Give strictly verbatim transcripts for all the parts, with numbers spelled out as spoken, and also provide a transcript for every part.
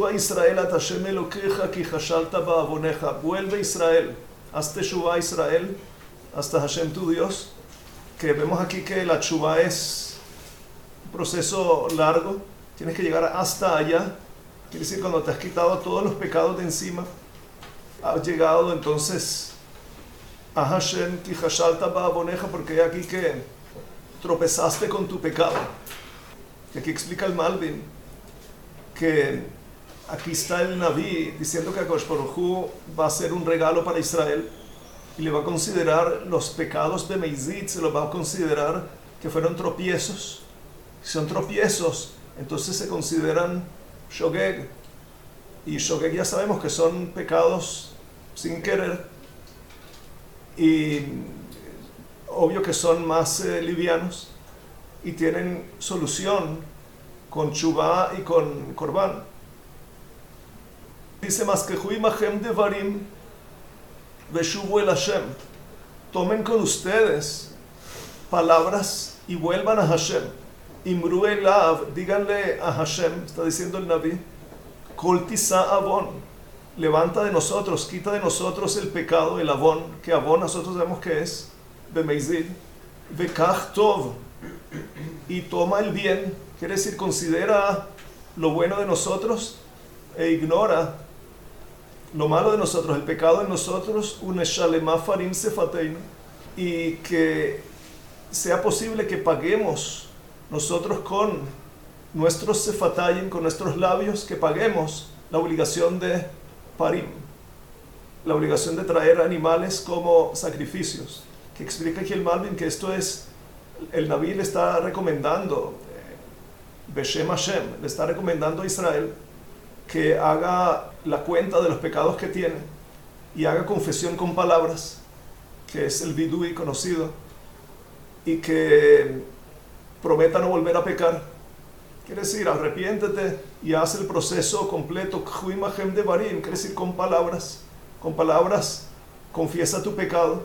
Shuva Israel at Hashem Elokecha ki chashalta ba'avonecha. Vuelve Israel, haz teshuva Israel, hasta Hashem tu Dios. Que vemos aquí que la teshuva es un proceso largo, tienes que llegar hasta allá. Quiere decir, cuando te has quitado todos los pecados de encima, has llegado entonces a Hashem ki chashalta ba'avonecha, porque hay aquí que tropezaste con tu pecado. Y aquí explica el Malbim que aquí está el Naví diciendo que Akadosh Baruj Hu va a ser un regalo para Israel y le va a considerar los pecados de Meizit, se los va a considerar que fueron tropiezos. Si son tropiezos, entonces se consideran Shogeg. Y Shogeg ya sabemos que son pecados sin querer. Y obvio que son más eh, livianos y tienen solución con Teshuvah y con Korban. Dice más que Huimachem devarim veshuvu el Hashem. Tomen con ustedes palabras y vuelvan a Hashem. Imru elav, díganle a Hashem, está diciendo el Naví, Kol tisa avon, levanta de nosotros, quita de nosotros el pecado, el avon, que avon nosotros sabemos que es bemeizid, vekach tov, y toma el bien, quiere decir considera lo bueno de nosotros e ignora lo malo de nosotros, el pecado en nosotros, uneshalema farim sefateinu, y que sea posible que paguemos nosotros con nuestros sefatayim, con nuestros labios, que paguemos la obligación de parim, la obligación de traer animales como sacrificios, que explica aquí el Malbim que esto es, el Naví le está recomendando, Beshem Hashem, le está recomendando a Israel que haga la cuenta de los pecados que tiene y haga confesión con palabras, que es el vidui conocido, y que prometa no volver a pecar. Quiere decir, arrepiéntete y haz el proceso completo, Huimachem devarim, quiere decir con palabras, con palabras confiesa tu pecado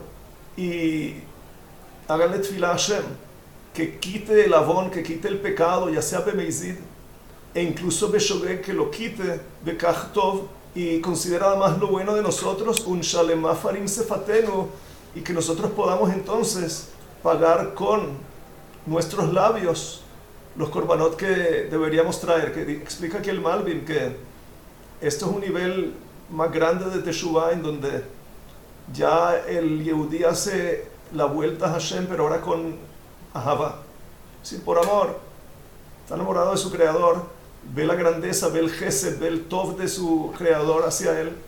y hágale tefilá a Hashem, que quite el avón, que quite el pecado, ya sea bemeizid, e incluso beshogeg, que lo quite, bekach tov, y considera además lo bueno de nosotros, un shalema farim sefatenu, y que nosotros podamos entonces pagar con nuestros labios los korbanot que deberíamos traer, que explica aquí el Malbim que esto es un nivel más grande de Teshuvah, en donde ya el Yehudí hace la vuelta a Hashem, pero ahora con Ahavá, es decir, por amor, está enamorado de su Creador, ve la grandeza, ve el Gesed, ve el Tov de su Creador hacia él,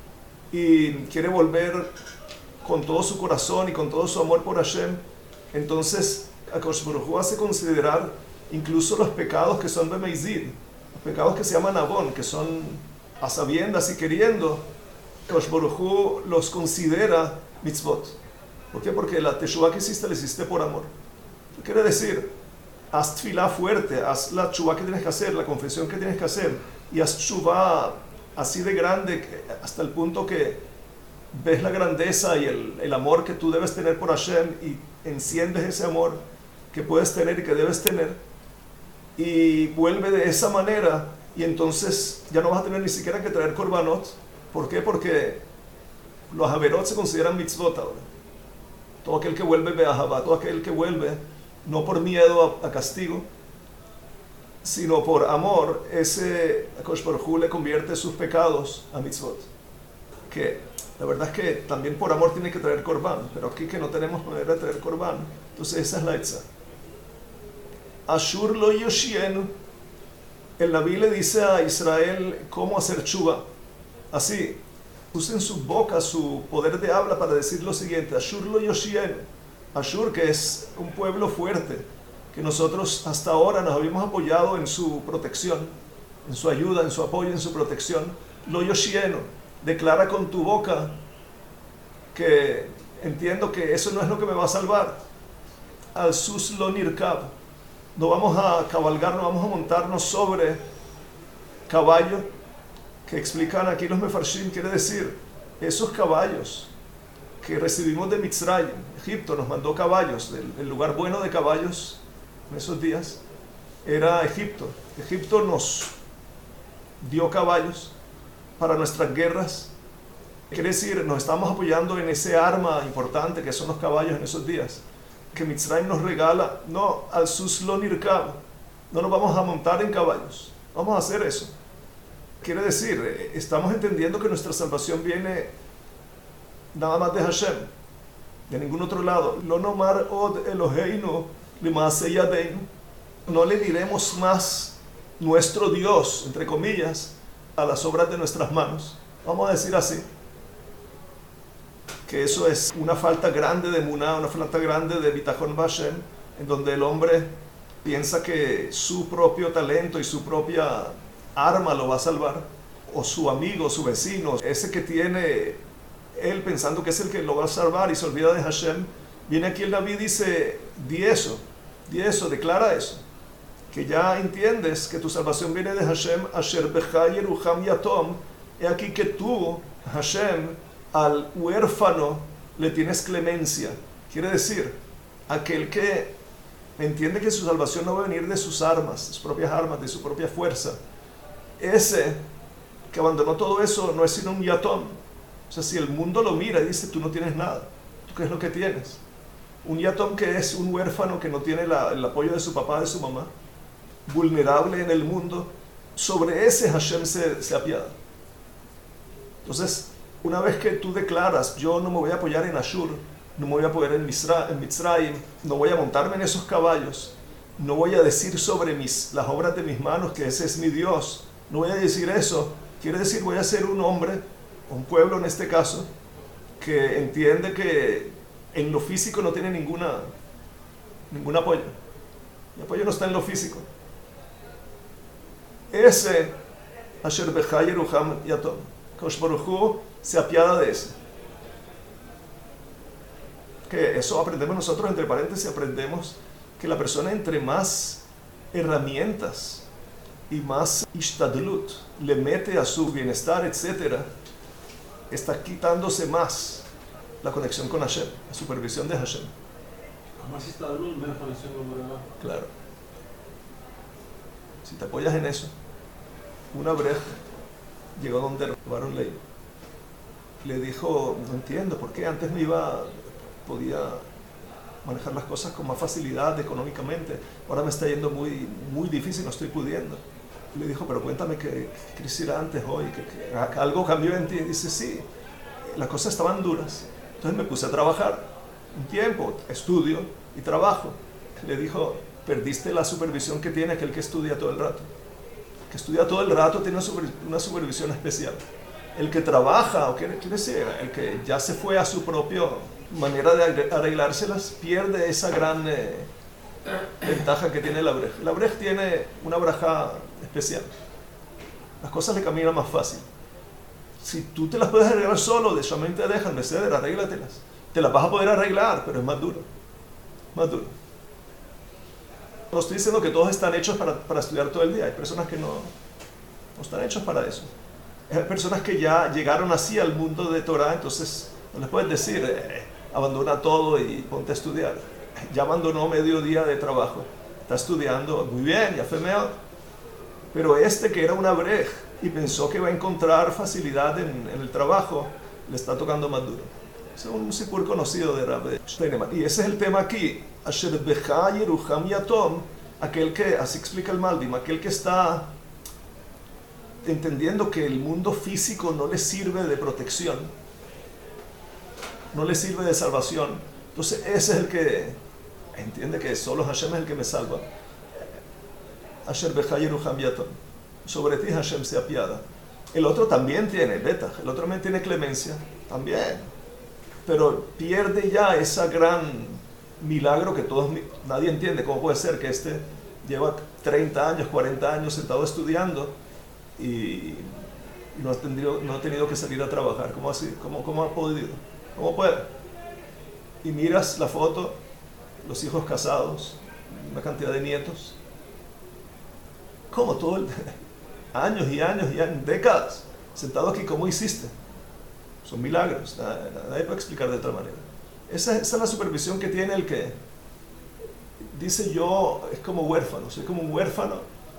y quiere volver con todo su corazón y con todo su amor por Hashem. Entonces Akadosh Baruj Hu hace considerar incluso los pecados que son bemeizid, los pecados que se llaman avon, que son a sabiendas y queriendo, Akadosh Baruj Hu los considera mitzvot. ¿Por qué? Porque la teshuvah que hiciste, la hiciste por amor. ¿Qué quiere decir? Haz tefilá fuerte, haz la teshuvah que tienes que hacer, la confesión que tienes que hacer, y haz teshuvah así de grande, hasta el punto que ves la grandeza y el, el amor que tú debes tener por Hashem, y enciendes ese amor que puedes tener y que debes tener, y vuelve de esa manera, y entonces ya no vas a tener ni siquiera que traer korbanot. ¿Por qué? Porque los averot se consideran mitzvot ahora. Todo aquel que vuelve be'ahavá, todo aquel que vuelve no por miedo a, a castigo, sino por amor, ese Akadosh Baruj Hu le convierte sus pecados a mitzvot. Que la verdad es que también por amor tiene que traer korban, pero aquí que no tenemos manera de traer korban, entonces esa es la etza. Ashur lo yoshienu, el Naví le dice a Israel cómo hacer teshuvah. Así, usa en su boca su poder de habla para decir lo siguiente: Ashur lo yoshienu. Ashur, que es un pueblo fuerte, que nosotros hasta ahora nos habíamos apoyado en su protección, en su ayuda, en su apoyo, en su protección. Lo yoshienu, declara con tu boca que entiendo que eso no es lo que me va a salvar. Al sus lo nirkab, no vamos a cabalgar, no vamos a montarnos sobre caballo, que explican aquí los mefarshim, quiere decir esos caballos que recibimos de Mitzrayim. Egipto nos mandó caballos, el, el lugar bueno de caballos en esos días era Egipto. Egipto nos dio caballos para nuestras guerras. Quiere decir, nos estamos apoyando en ese arma importante que son los caballos en esos días, que Mitzrayim nos regala. No, al sus lo nirkab, no nos vamos a montar en caballos, vamos a hacer eso. Quiere decir, estamos entendiendo que nuestra salvación viene nada más de Hashem, de ningún otro lado. Lo nomar od Eloheinu limaaseh yadeinu, no le diremos más nuestro Dios, entre comillas, a las obras de nuestras manos. Vamos a decir así, que eso es una falta grande de emuná, una falta grande de bitachon b'Hashem, en donde el hombre piensa que su propio talento y su propia arma lo va a salvar, o su amigo, su vecino, ese que tiene él pensando que es el que lo va a salvar y se olvida de Hashem. Viene aquí el Naví y dice, di eso, di eso, declara eso, que ya entiendes que tu salvación viene de Hashem. Asher becha yerucham yatom, he aquí que tú, Hashem, al huérfano le tienes clemencia. Quiere decir, aquel que entiende que su salvación no va a venir de sus armas, de sus propias armas, de su propia fuerza, ese que abandonó todo eso no es sino un yatom. O sea, si el mundo lo mira y dice, tú no tienes nada, ¿tú qué es lo que tienes? Un yatom que es un huérfano que no tiene la, el apoyo de su papá, de su mamá, vulnerable en el mundo. Sobre ese Hashem se, se apiada. Entonces, una vez que tú declaras, yo no me voy a apoyar en Ashur, no me voy a apoyar en, Misra, en Mitzrayim, no voy a montarme en esos caballos, no voy a decir sobre mis, las obras de mis manos que ese es mi Dios, no voy a decir eso. Quiere decir, voy a ser un hombre, un pueblo en este caso, que entiende que en lo físico no tiene ninguna, ningún apoyo. Mi apoyo no está en lo físico. Ese, Asher becha yerucham yatom, Kadosh Baruj Hu se apiada de ese. Que eso aprendemos nosotros, entre paréntesis, aprendemos que la persona entre más herramientas y más ishtadlut le mete a su bienestar, etcétera, está quitándose más la conexión con Hashem, la supervisión de Hashem. Más ishtadlut, menos conexión con Boreolam. Claro. Si te apoyas en eso, una breja llegó donde Baron Ley le dijo, no entiendo por qué antes me iba, podía manejar las cosas con más facilidad económicamente, ahora me está yendo muy, muy difícil, no estoy pudiendo. Y le dijo, pero cuéntame qué hiciera antes hoy, que, que algo cambió en ti. Y dice, sí, las cosas estaban duras, entonces me puse a trabajar un tiempo, estudio y trabajo. Le dijo, perdiste la supervisión que tiene aquel que estudia todo el rato. El que estudia todo el rato tiene una supervisión especial. El que trabaja, o quiere, quiere decir, el que ya se fue a su propia manera de arreglárselas, pierde esa gran eh, ventaja que tiene la Brej. La Brej tiene una braja especial. Las cosas le caminan más fácil. Si tú te las puedes arreglar solo, de Shaman te dejan, de ceder, arréglatelas. Te las vas a poder arreglar, pero es más duro. Más duro. No estoy diciendo que todos están hechos para, para estudiar todo el día. Hay personas que no, no están hechos para eso. Hay personas que ya llegaron así al mundo de Torah, entonces no les puedes decir, eh, abandona todo y ponte a estudiar. Ya abandonó medio día de trabajo, está estudiando, muy bien, ya fue mejor. Pero este que era una brej y pensó que iba a encontrar facilidad en, en el trabajo, le está tocando más duro. Es un sipur conocido de Rabbi Steinemann. Y ese es el tema aquí. Asher becha yerucham yatom, aquel que, así explica el Malbim, aquel que está entendiendo que el mundo físico no le sirve de protección, no le sirve de salvación. Entonces ese es el que entiende que solo Hashem es el que me salva. Asher becha yerucham yatom, sobre ti Hashem se apiada. El otro también tiene betach, el otro también tiene clemencia, también, pero pierde ya esa gran milagro que todos, nadie entiende cómo puede ser que este lleva treinta años, cuarenta años sentado estudiando y no ha tenido, no ha tenido que salir a trabajar. ¿Cómo así? ¿Cómo, cómo ha podido? ¿Cómo puede? Y miras la foto, los hijos casados, una cantidad de nietos. ¿Cómo? Todo el, años y años y años, décadas, sentado aquí, ¿cómo hiciste? Son milagros, nadie, nadie puede explicar de otra manera. Esa, esa es la supervisión que tiene el que dice, yo es como huérfano, soy como un huérfano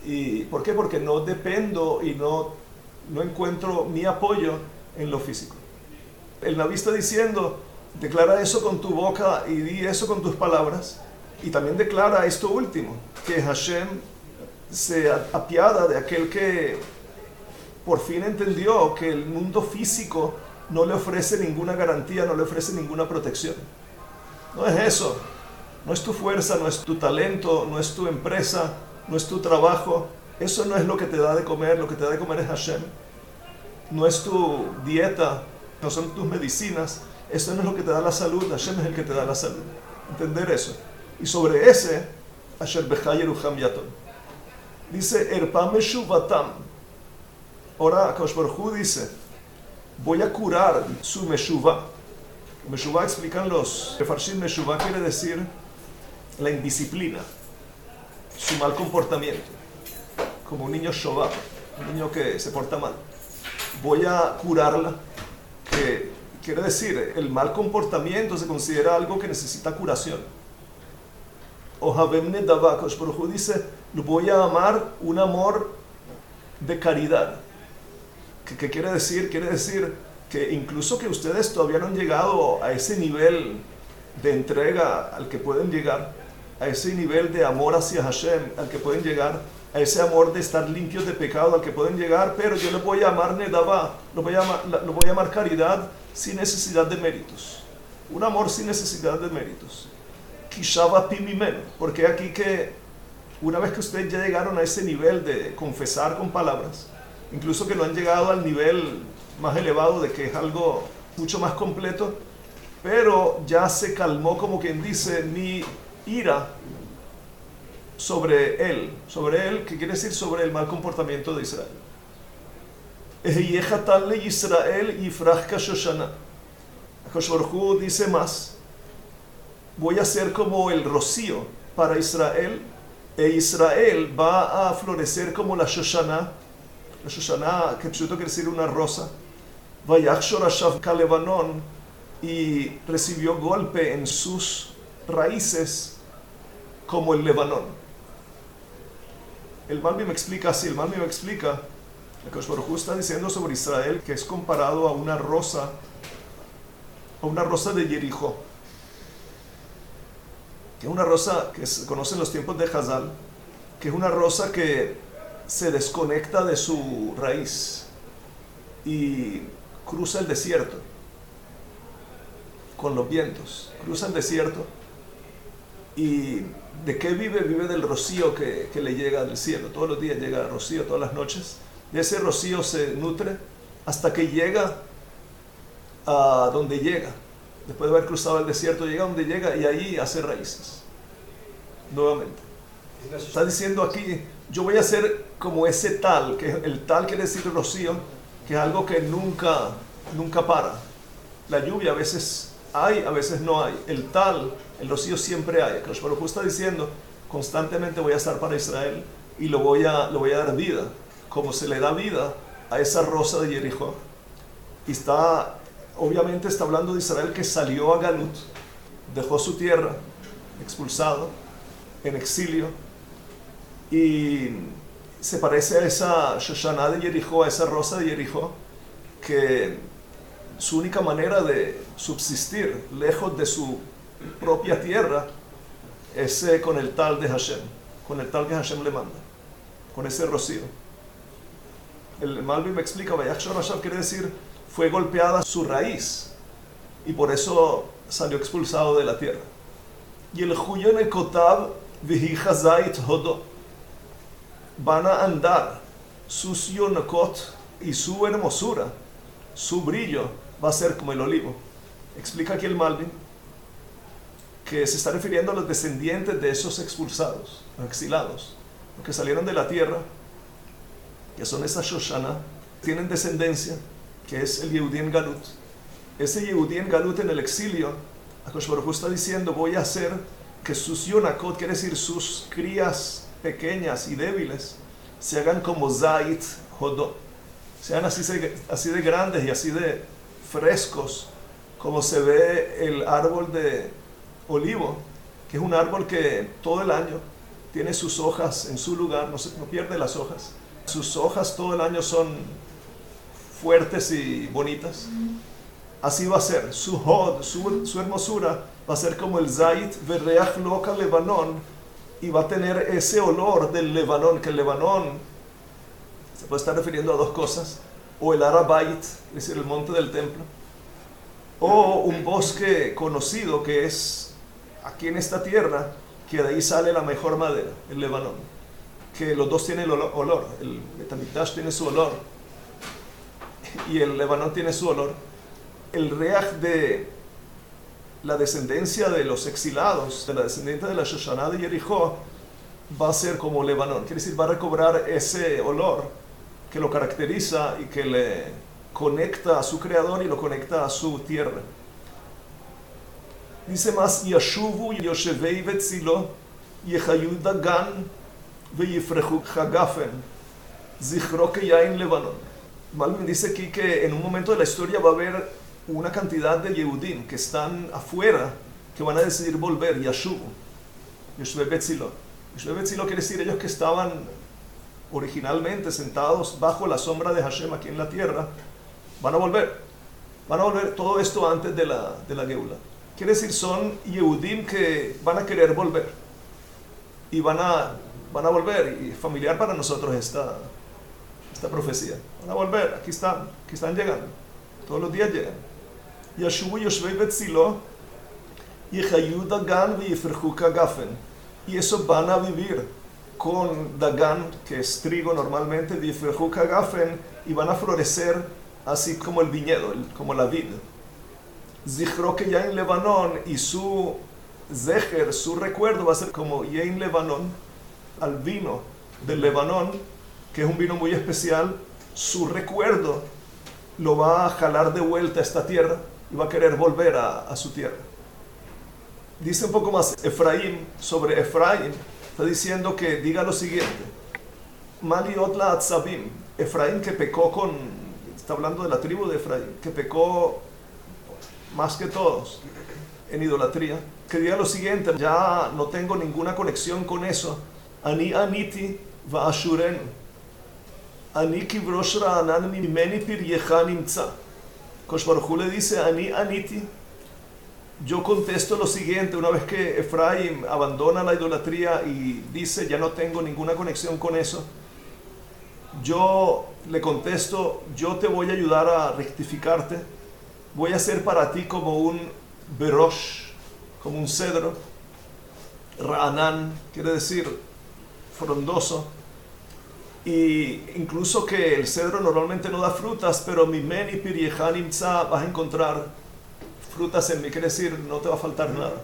¿Y por qué? Porque no dependo y no, no encuentro mi apoyo en lo físico. El Naví está diciendo, declara eso con tu boca y di eso con tus palabras. Y también declara esto último, que Hashem se apiada de aquel que por fin entendió que el mundo físico no le ofrece ninguna garantía, no le ofrece ninguna protección. No es eso, no es tu fuerza, no es tu talento, no es tu empresa, no es tu trabajo. Eso no es lo que te da de comer, lo que te da de comer es Hashem. No es tu dieta, no son tus medicinas, eso no es lo que te da la salud, Hashem es el que te da la salud. Entender eso. Y sobre ese, Asher Becha Yerucham Yatom. Dice, Erpa Meshuvatam. Ahora, Akadosh Baruj Hu dice, voy a curar su Meshuvah. Meshuvah explican los Mefarshim, Meshuvah quiere decir la indisciplina, su mal comportamiento, como un niño Shovah, un niño que se porta mal. Voy a curarla, que quiere decir, el mal comportamiento se considera algo que necesita curación. Ohavem Nedavah, Akadosh Baruj Hu dice, lo voy a amar un amor de caridad. ¿Qué, ¿Qué quiere decir? Quiere decir que incluso que ustedes todavía no han llegado a ese nivel de entrega al que pueden llegar, a ese nivel de amor hacia Hashem al que pueden llegar, a ese amor de estar limpios de pecado al que pueden llegar, pero yo le voy a amar Nedavah, lo voy a amar, lo voy a amar caridad sin necesidad de méritos. Un amor sin necesidad de méritos. Kishava pimimeno, porque aquí que una vez que ustedes ya llegaron a ese nivel de confesar con palabras, incluso que no han llegado al nivel más elevado de que es algo mucho más completo, pero ya se calmó, como quien dice, mi ira sobre él, sobre él, que quiere decir sobre el mal comportamiento de Israel. Israel yifrach kashoshana. Akadosh Baruj Hu dice más, voy a ser como el rocío para Israel, e Israel va a florecer como la Shoshana. La Shoshana, que quiere decir una rosa. Vayach shorashav kalevanon, y recibió golpe en sus raíces como el Lebanón. El Malbi me explica así, el Malbi me explica, el Akadosh Baruj Hu está diciendo sobre Israel que es comparado a una rosa, a una rosa de Jericó, que es una rosa que se conoce en los tiempos de Hazal, que es una rosa que se desconecta de su raíz y cruza el desierto con los vientos, cruza el desierto. ¿Y de qué vive? Vive del rocío que, que le llega del cielo. Todos los días llega el rocío, todas las noches. De ese rocío se nutre hasta que llega a donde llega. Después de haber cruzado el desierto, llega a donde llega y ahí hace raíces. Nuevamente. Está diciendo aquí, yo voy a ser como ese tal, que el tal quiere decir rocío, que es algo que nunca, nunca para. La lluvia a veces hay, a veces no hay. El tal, el rocío siempre hay. Akadosh Baruj Hu está diciendo, constantemente voy a estar para Israel y lo voy a, lo voy a dar vida, como se le da vida a esa rosa de Jericó. Y está, obviamente está hablando de Israel que salió a Galut, dejó su tierra, expulsado, en exilio, y se parece a esa Shoshana de Jericó, a esa rosa de Jericó, que su única manera de subsistir lejos de su propia tierra es eh, con el tal de Hashem, con el tal que Hashem le manda, con ese rocío. El Malbi me explica, Vayach Shorashav quiere decir, fue golpeada su raíz y por eso salió expulsado de la tierra. Y el Huyon Ekotab Vihi Chazait Hodo, van a andar sus yonakot y su hermosura, su brillo va a ser como el olivo. Explica aquí el Malbi que se está refiriendo a los descendientes de esos expulsados, los exilados, los que salieron de la tierra, que son esa Shoshana, tienen descendencia, que es el Yehudí en Galut. Ese Yehudí en Galut, en el exilio, Akadosh Baruj Hu está diciendo, voy a hacer que sus yonakot, quiere decir sus crías pequeñas y débiles, se hagan como Zait Hodó, sean así, así de grandes y así de frescos, como se ve el árbol de olivo, que es un árbol que todo el año tiene sus hojas en su lugar, no, se, no pierde las hojas. Sus hojas todo el año son fuertes y bonitas. Así va a ser, su hod, su, su hermosura va a ser como el zait vereach loca Lebanón, y va a tener ese olor del Lebanón, que el Lebanón se puede estar refiriendo a dos cosas, o el Arabait, es decir, el monte del templo, o un bosque conocido que es aquí en esta tierra, que de ahí sale la mejor madera, el Lebanón, que los dos tienen el olor, el Beit HaMikdash tiene su olor y el Lebanón tiene su olor. El reaj de la descendencia de los exilados, de la descendencia de la Shoshana de Jericó, va a ser como Lebanón, quiere decir, va a recobrar ese olor que lo caracteriza y que le conecta a su creador y lo conecta a su tierra. Dice más, Yashuvu Yoshevei Betzilo, Yehayu Dagan, Veyifrehu Hagafen, Zichro Keyain Lebanon. Malvin dice aquí que en un momento de la historia va a haber una cantidad de Yehudim que están afuera, que van a decidir volver, Yashuvu, Yoshevei Betzilo. Yoshevei Betzilo quiere decir ellos que estaban originalmente sentados bajo la sombra de Hashem aquí en la tierra, van a volver. Van a volver, todo esto antes de la, de la Geula. Quiere decir, son Yehudim que van a querer volver. Y van a, van a volver. Y familiar para nosotros esta, esta profecía. Van a volver, aquí están, aquí están llegando. Todos los días llegan. Yashuvu Yoshvei Betzilo, Yehayu Dagan Veyifrehu Kagafen. Y eso van a vivir con Dagan, que es trigo normalmente, Veyifrehu Kagafen, y van a florecer así como el viñedo, el, como la vid. Zichro que ya en Lebanón, y su zeher, su recuerdo va a ser como Yain Lebanón, al vino del Lebanón, que es un vino muy especial. Su recuerdo lo va a jalar de vuelta a esta tierra y va a querer volver a, a su tierra. Dice un poco más Efraín, sobre Efraín, está diciendo que diga lo siguiente: Maliot la Atzabim, Efraín que pecó con, está hablando de la tribu de Efraín, que pecó más que todos en idolatría, que diga lo siguiente: ya no tengo ninguna conexión con eso. Ani aniti va ashuren, ani kibrosh ra'anan mimeni piryecha nimtza. Kosh Baruj Hu le dice ani aniti. Yo contesto lo siguiente, una vez que Efraín abandona la idolatría y dice ya no tengo ninguna conexión con eso, yo le contesto, yo te voy a ayudar a rectificarte, voy a ser para ti como un berosh, como un cedro. Ra'anan quiere decir frondoso, y incluso que el cedro normalmente no da frutas, pero mimeni piryecha nimtza, vas a encontrar frutas en mí, quiere decir, no te va a faltar nada.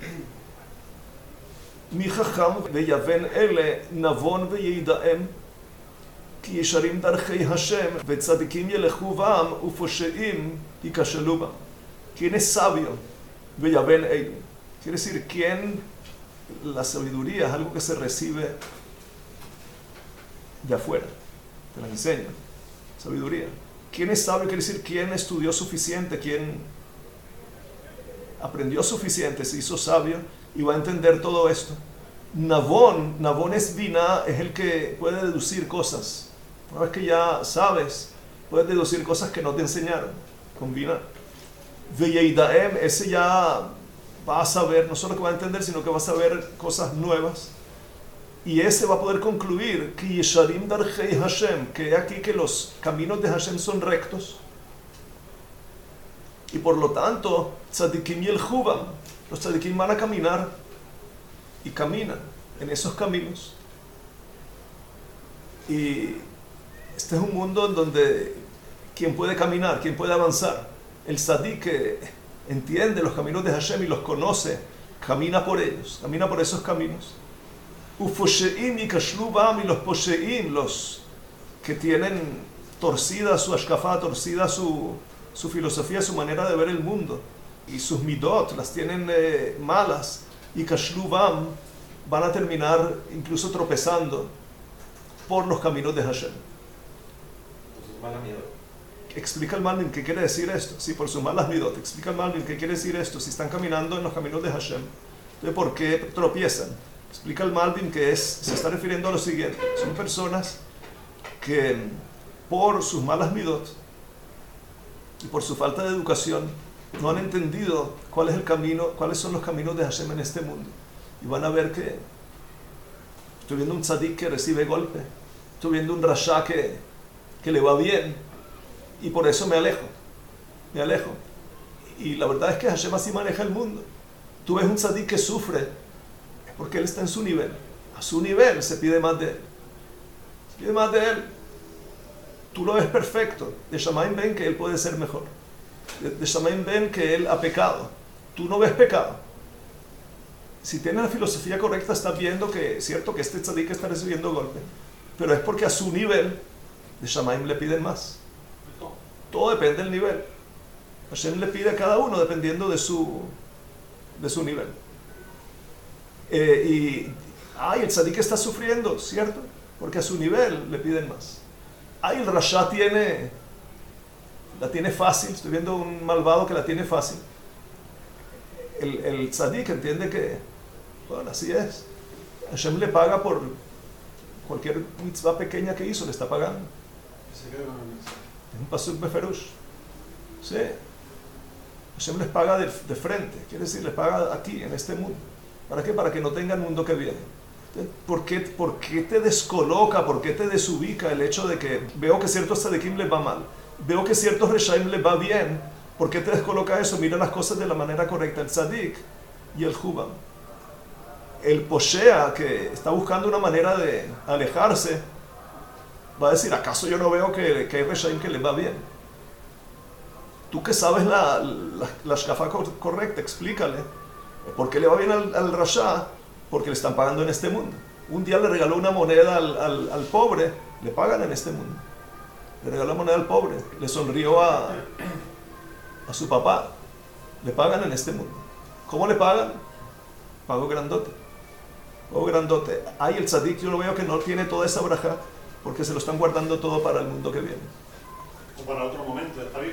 Mi chacham veyaven ele navon veyeidaem ki yesharim darchei Hashem vetzadikim yelechu bam ufosheim yikashelu bam. ¿Quién es sabio? Veyaven ele. Quiere decir, ¿quién? La sabiduría es algo que se recibe de afuera, te la enseña. Sabiduría. ¿Quién es sabio? Quiere decir, ¿quién estudió suficiente? ¿Quién aprendió suficiente, se hizo sabio y va a entender todo esto? Navón, Navón es Binah, es el que puede deducir cosas. Una vez que ya sabes, puedes deducir cosas que no te enseñaron con Binah. Veyeidaem, ese ya va a saber, no solo que va a entender, sino que va a saber cosas nuevas. Y ese va a poder concluir que Yesharim darchei Hashem, que aquí que los caminos de Hashem son rectos. Y por lo tanto, tzadikim yelchu bam, los tzadikim van a caminar y caminan en esos caminos. Y este es un mundo en donde quien puede caminar, quien puede avanzar, el tzadik que entiende los caminos de Hashem y los conoce, camina por ellos, camina por esos caminos. Ufosheim yikashlu bam, y los posheim, los que tienen torcida su ashkafá, torcida su su filosofía, su manera de ver el mundo, y sus midot las tienen eh, malas, y kashlu bam, van a terminar incluso tropezando por los caminos de Hashem. Por sus malas midot. Explica el Malvin qué quiere decir esto. Sí, por sus malas midot. Explica el Malvin qué quiere decir esto. Si están caminando en los caminos de Hashem, entonces ¿por qué tropiezan? Explica el Malbim que es, se está refiriendo a lo siguiente. Son personas que por sus malas midot y por su falta de educación no han entendido cuál es el camino, cuáles son los caminos de Hashem en este mundo. Y van a ver que estoy viendo un tzadik que recibe golpe, estoy viendo un rasha que, que le va bien, y por eso me alejo, me alejo. Y la verdad es que Hashem así maneja el mundo. Tú ves un tzadik que sufre, es porque él está en su nivel. A su nivel se pide más de él. Se pide más de él. Tú lo ves perfecto. De Shamayim ven que él puede ser mejor. De, de Shamayim ven que él ha pecado. Tú no ves pecado. Si tienes la filosofía correcta, estás viendo que es cierto que este tzadik está recibiendo golpe, pero es porque a su nivel de Shamayim le piden más. Todo depende del nivel. Hashem le pide a cada uno dependiendo de su, de su nivel. Eh, y, ay, el tzadik está sufriendo, ¿cierto? Porque a su nivel le piden más. Ay, el rasha tiene, la tiene fácil. Estoy viendo un malvado que la tiene fácil. El, el tzadik entiende que, bueno, así es. Hashem le paga por cualquier mitzvah pequeña que hizo, le está pagando. Es un pasuk beferush. Sí. Hashem les paga de, de frente, quiere decir, les paga aquí, en este mundo. ¿Para qué? Para que no tengan mundo que viene. ¿Por qué, ¿Por qué te descoloca, por qué te desubica el hecho de que veo que ciertos tzadikim les va mal, veo que ciertos reshaim les va bien? ¿Por qué te descoloca eso? Mira las cosas de la manera correcta. El tzadik y el jubam. El poshea que está buscando una manera de alejarse, va a decir, ¿acaso yo no veo que, que hay reshaim que les va bien? Tú que sabes la, la, la shkafa correcta, explícale. ¿Por qué le va bien al, al rasha? Porque le están pagando en este mundo. Un día le regaló una moneda al, al, al pobre, le pagan en este mundo. Le regaló moneda al pobre, le sonrió a, a su papá, le pagan en este mundo. ¿Cómo le pagan? Pago grandote. Pago grandote. Ay, el tzadik yo lo veo que no tiene toda esa braja porque se lo están guardando todo para el mundo que viene. O para otro momento de esta vida.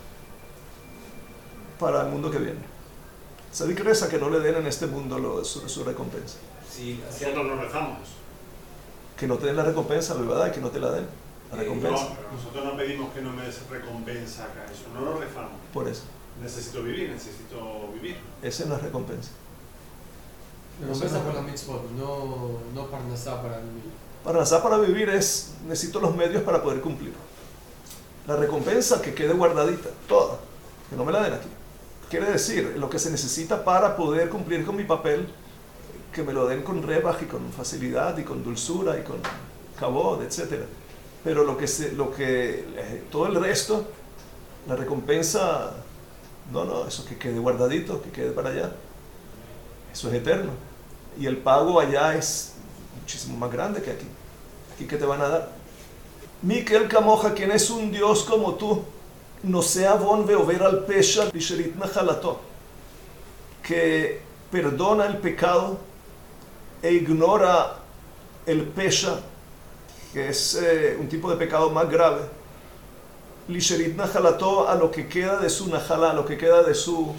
Para el mundo que viene. Tzadik reza que no le den en este mundo lo, su, su recompensa. Sí, Nosotros lo rezamos. Que no te den la recompensa, la verdad, que no te la den. La Eh, recompensa. No, nosotros no pedimos que no me des recompensa acá, eso no lo rezamos. Por eso. Necesito vivir, necesito vivir. Esa es la recompensa. Recompensa por la mitzvot, no, no parnasá para vivir. Parnasá para vivir es, necesito los medios para poder cumplir. La recompensa que quede guardadita, toda, que no me la den aquí. Quiere decir, lo que se necesita para poder cumplir con mi papel, que me lo den con rebaj y con facilidad y con dulzura y con kabod, etcétera. Pero lo que se, lo que, eh, todo el resto, la recompensa, no, no, eso que quede guardadito, que quede para allá. Eso es eterno. Y el pago allá es muchísimo más grande que aquí. Aquí, ¿qué te van a dar? Mikel Kamoja, quien es un Dios como tú, no sea bon veover al pesha lisherit nachalato, que perdona el pecado e ignora el pesha, que es eh, un tipo de pecado más grave. Lisherit nachalato, a lo que queda de su nachala, a lo que queda de su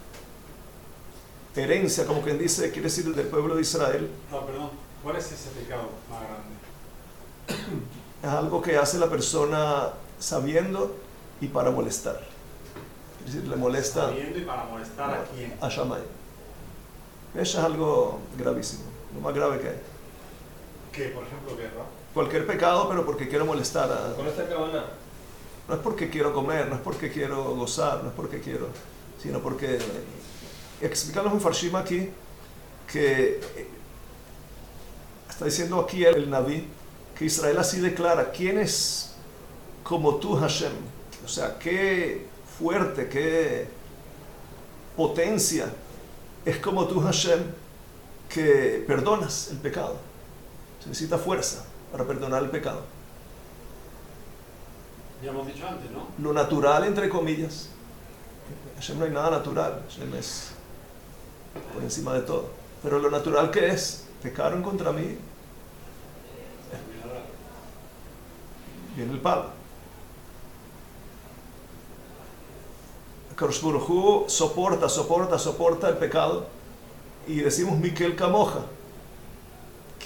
herencia, como quien dice, quiere decir del pueblo de Israel. No, perdón, ¿cuál es ese pecado más grande? Es algo que hace la persona sabiendo y para molestar. Es decir, le molesta Sabiendo y para molestar a quién. a Shammai. Eso es algo gravísimo, lo más grave que hay. ¿Qué, por ejemplo, guerra? Cualquier pecado, pero porque quiero molestar a... con esta cabana. No es porque quiero comer, no es porque quiero gozar, no es porque quiero, sino porque... Explican los Mefarshim aquí que está diciendo aquí el, el Naví que Israel así declara: ¿quién es como tú, Hashem? O sea, qué fuerte, qué potencia es como tú, Hashem, que perdonas el pecado. Se necesita fuerza para perdonar el pecado. Ya hemos dicho antes, ¿no? Lo natural, entre comillas, Hashem no hay nada natural, Hashem es por encima de todo. Pero lo natural que es, pecaron contra mí, viene el palo. Kadosh Baruj Hu soporta, soporta, soporta el pecado y decimos Mikel Kamoja,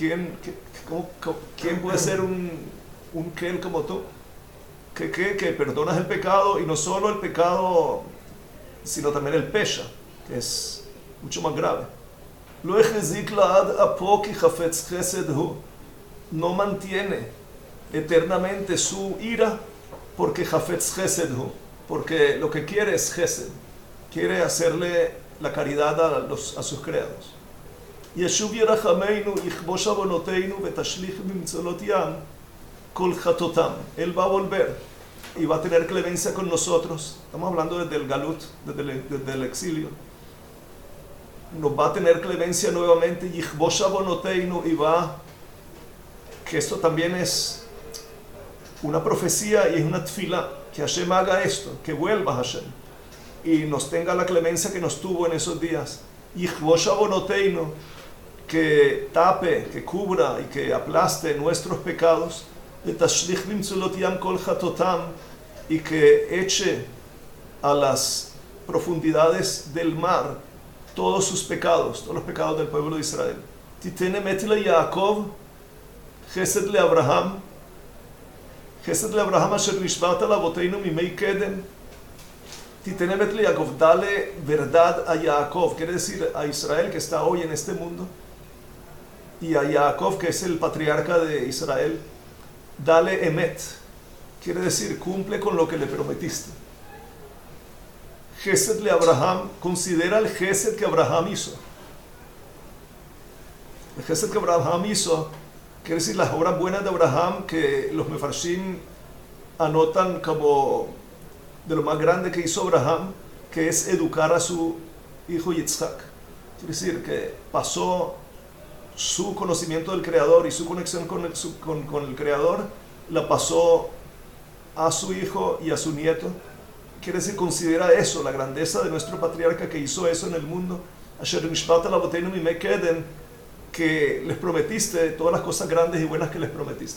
¿quién, qué, cómo, cómo, ¿quién puede ser un, un kel como tú? Que, que, que perdonas el pecado, y no solo el pecado, sino también el pesha, que es mucho más grave. Lo ejezik laad apo ki chafetz chesed hu. No mantiene eternamente su ira porque chafetz chesed hu, porque lo que quiere es chesed, quiere hacerle la caridad a, los, a sus creados. Yeshuv yerachameinu yichbosh avonoteinu vetashlich bimtzolot yam kol chatotam. Él va a volver y va a tener clemencia con nosotros. Estamos hablando desde el galut, desde el, desde el exilio. Nos va a tener clemencia nuevamente, yichbosh avonoteinu, y va, que esto también es una profecía y es una tfila, que Hashem haga esto, que vuelva Hashem y nos tenga la clemencia que nos tuvo en esos días. Yichbosh avonoteinu, que tape, que cubra y que aplaste nuestros pecados, vetashlich bimtzolot yam kol chatotam, y que eche a las profundidades del mar todos sus pecados, todos los pecados del pueblo de Israel. Titen emet le Yaakov, chesed le Abraham, chesed le Abraham asher nishba'at la'avoteinu mimei kedem. Titen emet le Yaakov, dale verdad a Yaakov, quiere decir a Israel que está hoy en este mundo, y a Yaakov, que es el patriarca de Israel, dale emet, quiere decir cumple con lo que le prometiste. Gesed le Abraham, considera el gesed que Abraham hizo. El gesed que Abraham hizo, quiere decir las obras buenas de Abraham, que los mefarshim anotan como de lo más grande que hizo Abraham, que es educar a su hijo Yitzhak. Quiere decir que pasó su conocimiento del Creador y su conexión con el, su, con, con el Creador, la pasó a su hijo y a su nieto. Quiere decir, considera eso, la grandeza de nuestro patriarca que hizo eso en el mundo. Asher nishba'at la'avoteinu mimei kedem, que les prometiste todas las cosas grandes y buenas que les prometiste.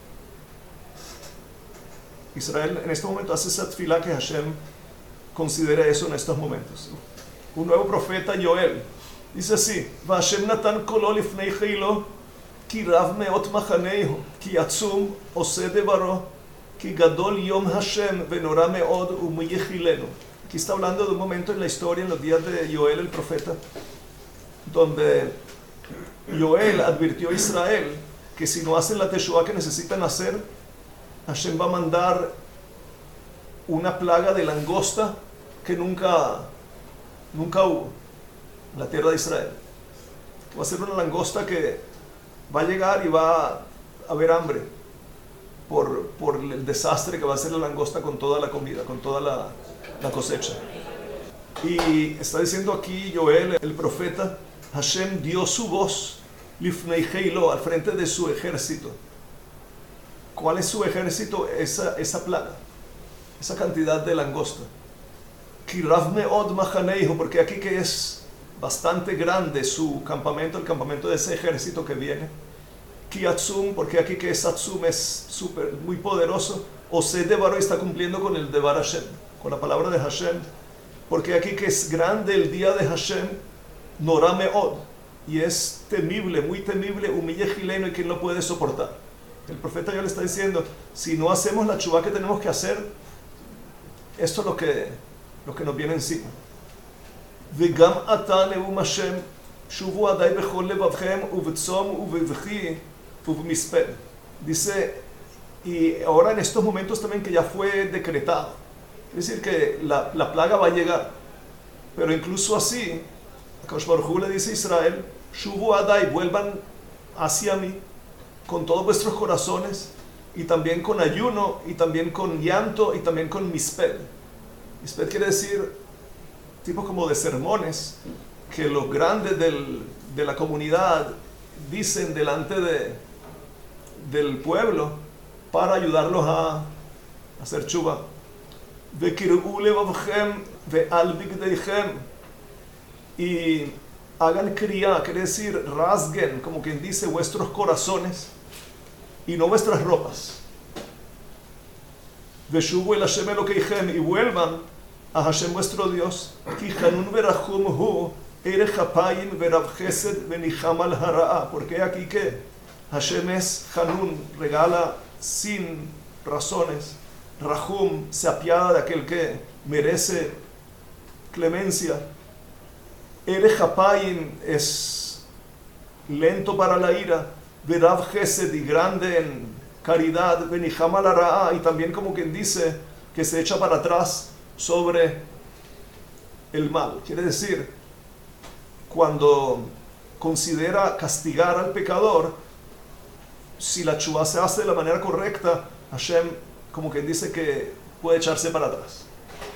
Israel en este momento hace esa tefilá, que Hashem considere eso en estos momentos. Un nuevo profeta, Joel, dice así: Vashem natan kolo lifnei chilo, ki rav meot machaneihu, ki atzum oseh devaro, ki gadol yom Hashem venora meod umiyechilenu. Aquí está hablando de un momento en la historia, en los días de Joel el profeta, donde Joel advirtió a Israel que si no hacen la teshuva que necesitan hacer, Hashem va a mandar una plaga de langosta que nunca, nunca hubo en la tierra de Israel. Va a ser una langosta que va a llegar y va a haber hambre por, por el desastre que va a hacer la langosta con toda la comida, con toda la, la cosecha. Y está diciendo aquí Joel, el profeta, Hashem dio su voz lifnei heilo, al frente de su ejército. ¿Cuál es su ejército? Esa, esa plaga, esa cantidad de langosta. Ki rav meod machaneihu, porque aquí que es bastante grande su campamento, el campamento de ese ejército que viene. Ki atzum, porque aquí que es atzum, es super, muy poderoso. Oseh devaro, está cumpliendo con el devar Hashem, con la palabra de Hashem. Porque aquí que es grande el día de Hashem, norá meod, y es temible, muy temible, umiyechilenu, y quien lo puede soportar. El profeta ya le está diciendo, si no hacemos la teshuvá que tenemos que hacer, esto es lo que, lo que nos viene encima. Vegam ata neum Hashem, shuvu adai bechol levavchem, uvetzom, uvevchi, uvmisped. Dice, y ahora en estos momentos también que ya fue decretado, es decir, que la, la plaga va a llegar, pero incluso así, Akadosh Baruj Hu le dice a Israel, shuvu adai, vuelvan hacia mí, con todos vuestros corazones, y también con ayuno, y también con llanto, y también con misped. Misped quiere decir tipo como de sermones que los grandes del, de la comunidad dicen delante de, del pueblo para ayudarlos a hacer tshuva. Vekir'u levavchem ve'al bigdeichem, y hagan kriya, quiere decir rasguen, como quien dice, vuestros corazones y no vuestras ropas. Veshuvu el Hashem Elokeichem, y vuelvan a Hashem vuestro Dios. Ki chanun verachum hu erech hapayim verav chesed venicham al hara'a, porque aquí que Hashem es Hanun, regala sin razones. Rahum, se apiada de aquel que merece clemencia. Ere Hapayim, es lento para la ira. Verav Gesed, y grande en caridad. Beniham al Ara'a, y también como quien dice que se echa para atrás sobre el mal. Quiere decir, cuando considera castigar al pecador, si la tshuva se hace de la manera correcta, Hashem, como quien dice que puede echarse para atrás.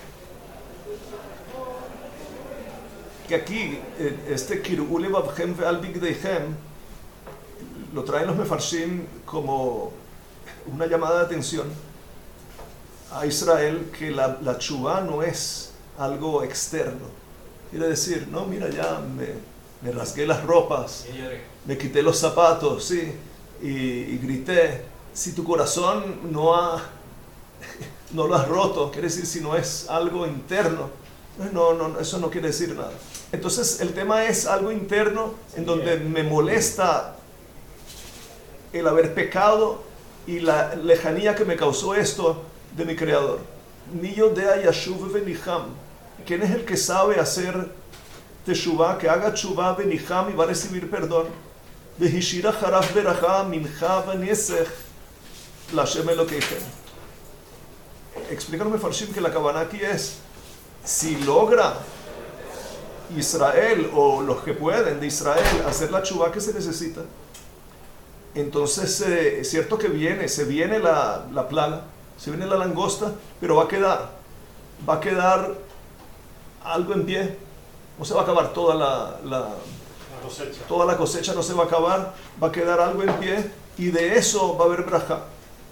Que aquí, este Kir'u lebavchem ve'al bigdeichem, lo traen los mefarshim como una llamada de atención a Israel, que la, la tshuva no es algo externo. Quiere decir, no, mira, ya me, me rasgué las ropas, me quité los zapatos, sí, y, y grité. Si tu corazón no ha, no lo has roto, quiere decir, si no es algo interno, no, no, eso no quiere decir nada. Entonces, el tema es algo interno en donde me molesta el haber pecado y la lejanía que me causó esto de mi Creador. Mi yodea yashuv veniham. ¿Quién es el que sabe hacer teshuvah, que haga teshuvah veniham y va a recibir perdón? Vehishira haraf beracha mincha vanesech Lashem Elokeichem. Explícame, Farshim, que la Kavanah aquí es, si logra Israel o los que pueden de Israel hacer la teshuvah que se necesita, entonces eh, es cierto que viene, se viene la, la plaga, se viene la langosta, pero va a quedar, va a quedar algo en pie. No se va a acabar toda la, la, La cosecha. toda la cosecha, no se va a acabar, va a quedar algo en pie, y de eso va a haber braja.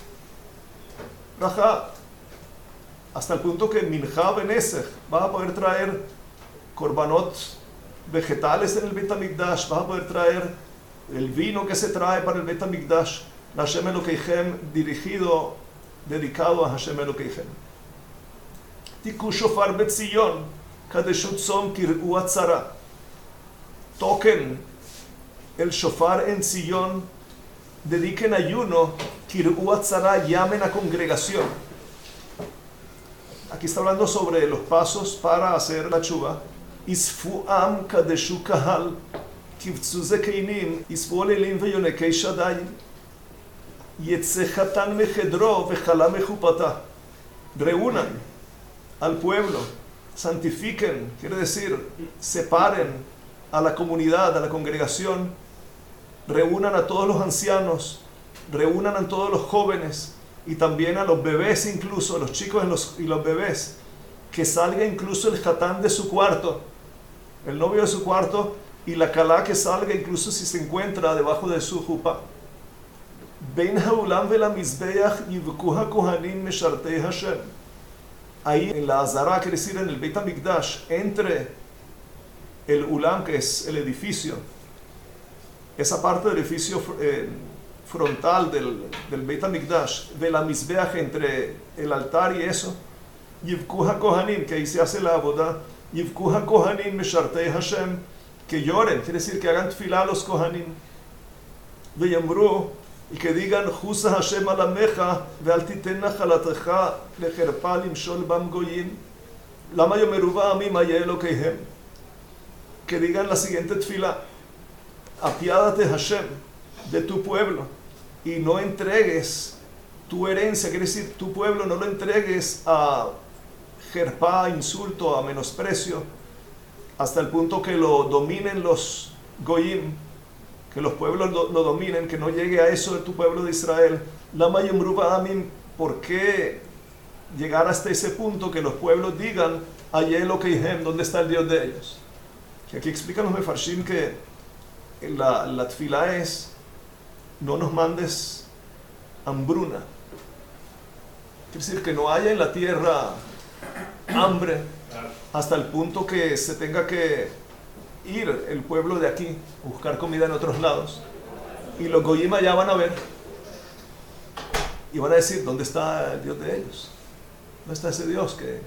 Braja, hasta el punto que mincha benesech, vas a poder traer korbanot vegetales en el Bet HaMikdash, vas a poder traer el vino que se trae para el Bet HaMikdash, Hashem Elokeichem, dirigido, dedicado a Hashem Elokeichem. Tiku shofar betzion, kadeshut tzom kir'u atzara. Toquen el shofar en Sion, dediquen ayuno, kir'u atzara, llamen a congregación. Aquí está hablando sobre los pasos para hacer la teshuvah. Isfu am kadeshu kahal, kivtzu zekeinim, isfu olelim veyonekei shadayim, yetze chatan mechedro vechala mechupata. Reúnan al pueblo, santifiquen, quiere decir, separen a la comunidad, a la congregación, reúnan a todos los ancianos, reúnan a todos los jóvenes y también a los bebés, incluso a los chicos y los, y los bebés, que salga incluso el jatán de su cuarto, el novio de su cuarto, y la calá que salga incluso si se encuentra debajo de su jupa. Bein ha'ulam vela mizbeach yivku ha'kohanim meshartei Hashem. Ahí en la Azara, quiere decir en el Beit HaMikdash, entre el ulam, que es el edificio, esa parte del edificio eh, frontal del, del Beit HaMikdash, de la mizbeach, entre el altar y eso, Yivku HaKohanim, que ahí se hace la boda, Yivku HaKohanim meshartei Hashem, que lloren, quiere decir que hagan tefilá los Kohanim, Veyamru, y que digan, Jusa Hashem alamecha, ve'al titen nachalatecha lecherpa limshol bam goyim, lama yomeru ba'amim haya Elokeihem. Que digan la siguiente tefilá: apiádate Hashem de tu pueblo y no entregues tu herencia, quiere decir tu pueblo, no lo entregues a jerpa, insulto, a menosprecio, hasta el punto que lo dominen los goyim, que los pueblos lo, lo dominen, que no llegue a eso de tu pueblo de Israel. Lama yomru ba'amim, ¿por qué llegar hasta ese punto que los pueblos digan Haya Elokeihem, ¿dónde está el Dios de ellos? Que aquí explican los mefarshim que la, la tefilá es: no nos mandes hambruna. Quiere decir que no haya en la tierra hambre hasta el punto que se tenga que ir el pueblo de aquí a buscar comida en otros lados, y los goyim allá van a ver y van a decir: ¿dónde está el Dios de ellos? ¿Dónde está ese Dios que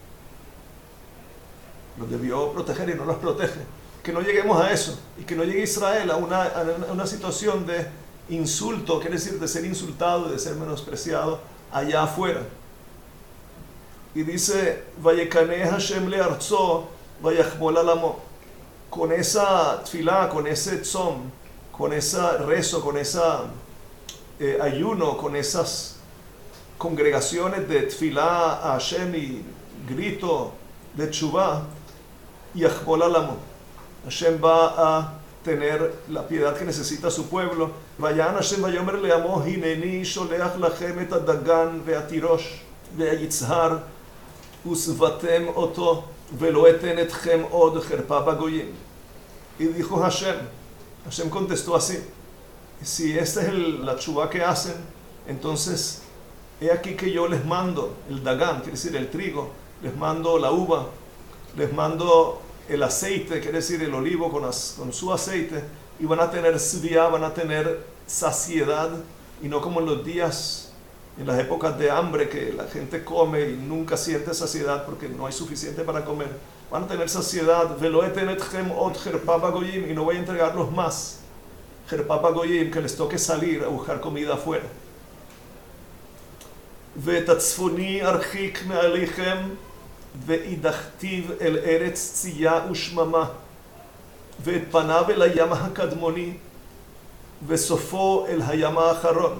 los debió proteger y no los protege? Que no lleguemos a eso, y que no llegue Israel a una, a una situación de insulto, quiere decir de ser insultado y de ser menospreciado allá afuera. Y dice, Vayekane Hashem le arzo, vayachmol alamo. Con esa tfilá, con ese tzom, con ese rezo, con ese eh, ayuno, con esas congregaciones de tfilá a Hashem y grito de tshuvá, yachmol alamo. Hashem va a tener la piedad que necesita su pueblo. Vayan Hashem vayomer leamo, hineni sholeach lachem et hadagan ve'atirosh ve'yitzhar usvatem oto velo eten etchem od cherpa bagoyim. Y dijo Hashem, Hashem contestó así, si esta es el, la tshuvá que hacen, entonces he aquí que yo les mando el dagan, quiere decir el trigo, les mando la uva, les mando el aceite, quiere decir el olivo con, as, con su aceite, y van a tener sviá, van a tener saciedad, y no como en los días, en las épocas de hambre, que la gente come y nunca siente saciedad porque no hay suficiente para comer. Van a tener saciedad, velo eten etchem od cherpa bagoyim, y no voy a entregarlos más, cherpa bagoyim, que les toque salir a buscar comida afuera. ואת הצפוני ארחיק מעליכם ואידכתיו אל ארץ צייה ושממה ואת פניו אל הים הקדמוני וסופו אל הים האחרון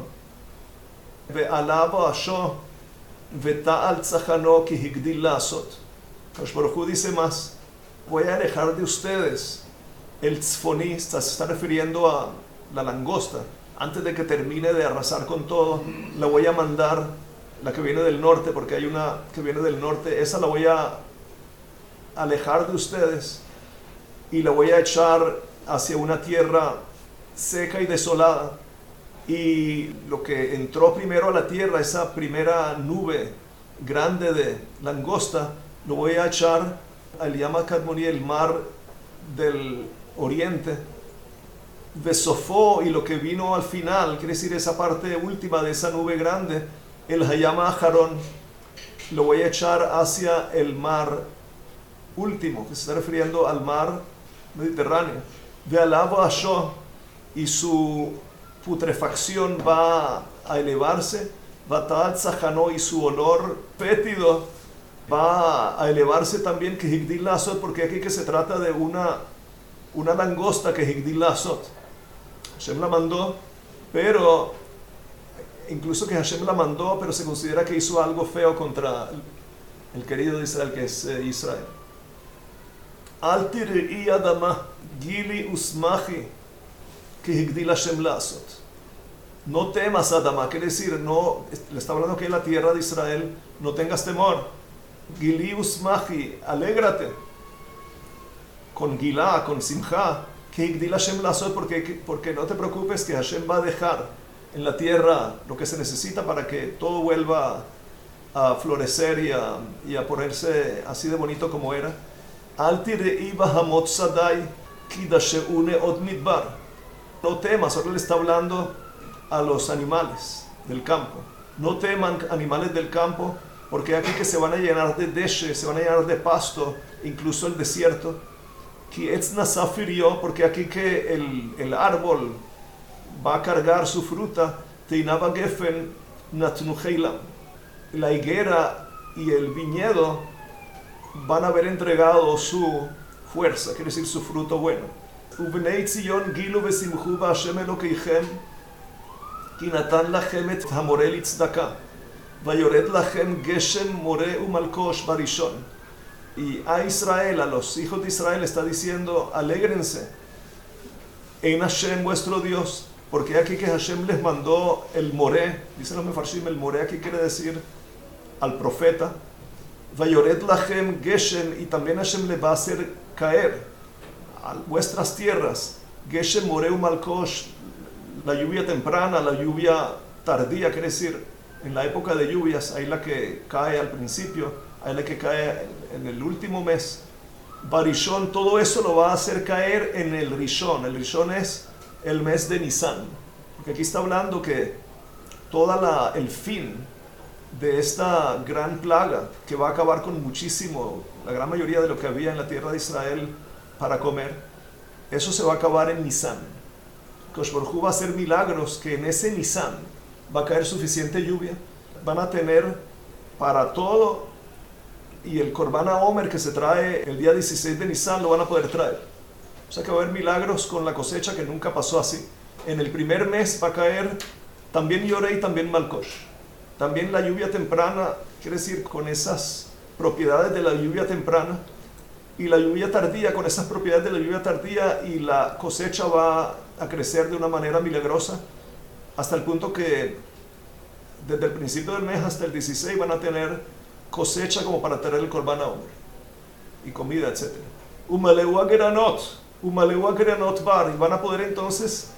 ועלה באשו ותעל צחנו כי הגדיל לעשות. הקדוש ברוך הוא dice más, voy a alejar de ustedes el tzfoní, se está refiriendo a la langosta, antes de que termine de arrasar con todo, la voy a mandar, la que viene del norte, porque hay una que viene del norte, esa la voy a alejar de ustedes y la voy a echar hacia una tierra seca y desolada. Y lo que entró primero a la tierra, esa primera nube grande de langosta, lo voy a echar al Yama Kadmoni, el mar del oriente. Besofó, y lo que vino al final, quiere decir esa parte última de esa nube grande, el Hayama Ajarón, lo voy a echar hacia el mar último, que se está refiriendo al mar Mediterráneo. De alabo Asho, y su putrefacción va a elevarse, Batal Zahano, y su olor fétido va a elevarse también, que Higdil Lasot, porque aquí que se trata de una, una langosta que Higdil Lasot. Hashem la mandó, pero incluso que Hashem la mandó, pero se considera que hizo algo feo contra el, el querido de Israel, que es eh, Israel. Al tirei adama gili usmachi que Higdil Hashem Lasot. No temas, Adama, quiere decir, no, le está hablando que en la tierra de Israel, no tengas temor. Gili usmachi, alégrate. Con gilá, con simja, que Higdil Hashem Lasot, porque, porque no te preocupes que Hashem va a dejar en la tierra lo que se necesita para que todo vuelva a florecer y a, y a ponerse así de bonito como era. Al tirei bahamot sadai kidasheune od midbar. No temas, ahora le está hablando a los animales del campo. No teman, animales del campo, porque aquí que se van a llenar de deshe, se van a llenar de pasto, incluso el desierto. Ki etz nasafirió, porque aquí que el, el árbol va a cargar su fruta. Teinaba gefen natnu heilam. La higuera y el viñedo van a haber entregado su fuerza, quiere decir su fruto bueno. ובני ציון גילו ושמחו בהשם אלוקיכם כי נתן לכם את המורה לצדקה ויורד לכם גשם מורה ומלקוש בראשון. Y a Israel, a los hijos de Israel, está diciendo, alégrense en Hashem vuestro Dios, porque aquí que Hashem les mandó el moré, dicen los mefarshim, el moré aquí quiere decir al profeta. Vayored lachem geshem, y también Hashem le va a hacer caer a vuestras tierras, Geshem Moreu Malkosh, la lluvia temprana, la lluvia tardía, quiere decir, en la época de lluvias, hay la que cae al principio, hay la que cae en el último mes. Barishon, todo eso lo va a hacer caer en el Rishon. El Rishon es el mes de Nisan, porque aquí está hablando que todo el fin de esta gran plaga, que va a acabar con muchísimo, la gran mayoría de lo que había en la tierra de Israel para comer, eso se va a acabar en Nisan. Kosh Baruj Hu va a hacer milagros que en ese Nisan va a caer suficiente lluvia. Van a tener para todo, y el Korban HaOmer que se trae el día dieciséis de Nisan lo van a poder traer. O sea que va a haber milagros con la cosecha que nunca pasó así. En el primer mes va a caer también Yoreh y también Malkosh. También la lluvia temprana, quiere decir con esas propiedades de la lluvia temprana, y la lluvia tardía con esas propiedades de la lluvia tardía, y la cosecha va a crecer de una manera milagrosa hasta el punto que desde el principio del mes hasta el dieciséis van a tener cosecha como para tener el Korban HaOmer y comida, etcétera. Umaleu Geranot, Umaleu Geranot Bar, y van a poder entonces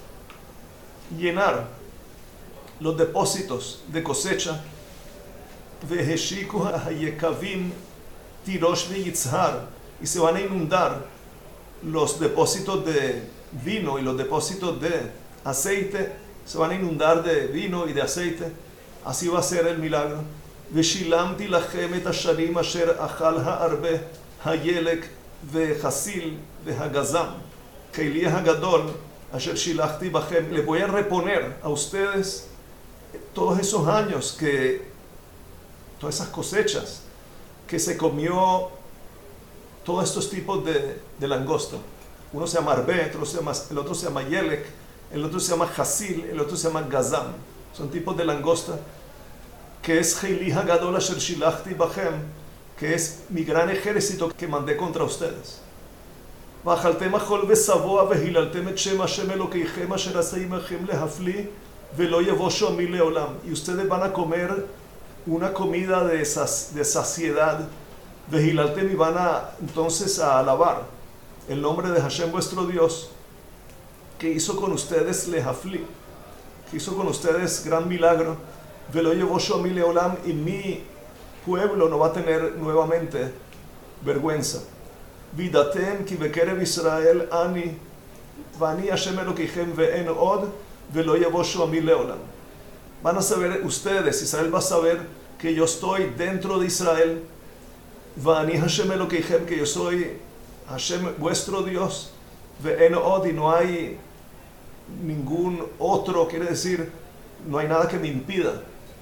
llenar los depósitos de cosecha. Veheshiku hayekavim tirosh veyitzhar, y se van a inundar los depósitos de vino y los depósitos de aceite, se van a inundar de vino y de aceite. Así va a ser el milagro. Veshilamti lachem et hasharim asher achal ha'arbe hayelek vehasil vehagazam keili hagadol asher shilachti bachem. Le voy a reponer a ustedes todos esos años, que todas esas cosechas que se comió todos estos tipos de, de langosta. Uno se llama arbe, otro se llama, el otro se llama yelek, el otro se llama hasil, el otro se llama gazam. Son tipos de langosta, que es Heili Hagadol Asher Shilachti Bachem, que es mi gran ejército que mandé contra ustedes. Vajaltem achol vesavoa vehilaltem et shem Hashem Elokeichem asher aseh imechem lehafli velo yevoshu ami leolam. Y ustedes van a comer una comida de, sac de saciedad. Vehilaltem, y van a entonces a alabar el nombre de Hashem vuestro Dios, que hizo con ustedes lehafli, que hizo con ustedes gran milagro. Velo yevoshu ami leolam, y mi pueblo no va a tener nuevamente vergüenza. Vidatem ki bekerev Israel ani vani Hashem Elokeichem ve'en od velo yevoshu ami leolam. Van a saber ustedes, Israel va a saber que yo estoy dentro de Israel. Vani Hashem Elokeichem, que yo soy Hashem vuestro Dios. Ve'en od, y no hay ningún otro, quiere decir, no hay nada que me impida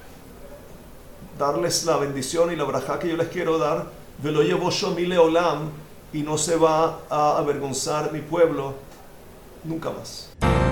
darles la bendición y la braja que yo les quiero dar. Velo yevoshu ami leolam, y no se va a avergonzar mi pueblo nunca más.